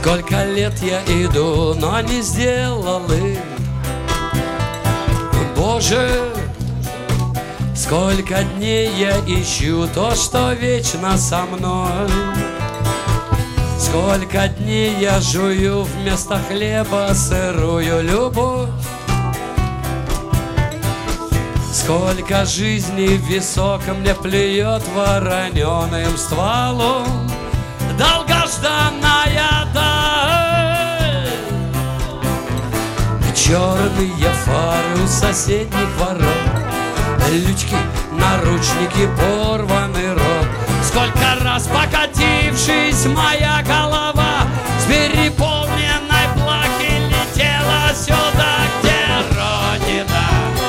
Сколько лет я иду, но не сделал их. Боже, сколько дней я ищу то, что вечно со мной. Сколько дней я жую вместо хлеба сырую любовь. Сколько жизней в висок мне плюет вороненым стволом долгожданная даль. Черные фары у соседних ворот, лючки, наручники, порванный рот. Сколько раз покатившись моя голова с переполненной плахи летела сюда, где Родина.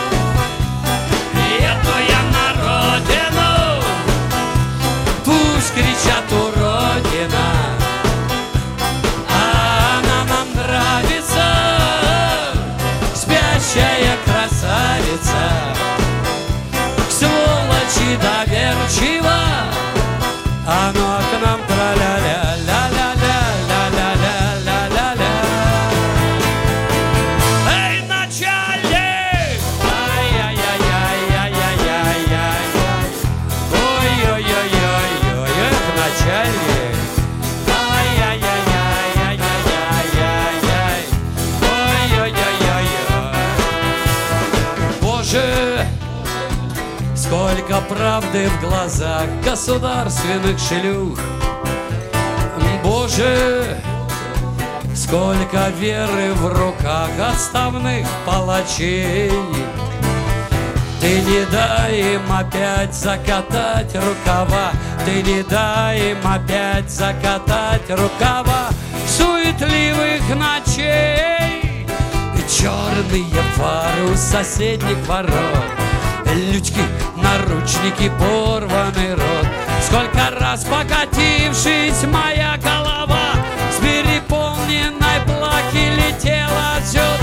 Еду я на родину, пусть кричат уродина, а она нам нравится, спящая красавица, сволочи доверчива. Оно к нам тра-ля-ля, ля-ля-ля, ля-ля-ля, ля-ля-ля. Эй, начальник! Ай-яй-яй-яй-яй-яй-яй-яй. Ой-ой-ой-ой-ой, эх, начальник. Ай-яй-яй-яй-яй-яй-яй. Ой-ой-ой-ой-ой. Боже, сколько правды в глазах государственных шлюх. Боже, сколько веры в руках отставных палачей. Ты не дай им опять закатать рукава, ты не дай им опять закатать рукава суетливых ночей. Черные фары у соседних ворот, лючки, наручники, порванный рот. Сколько раз покатившись моя голова с переполненной плахи летела сюда.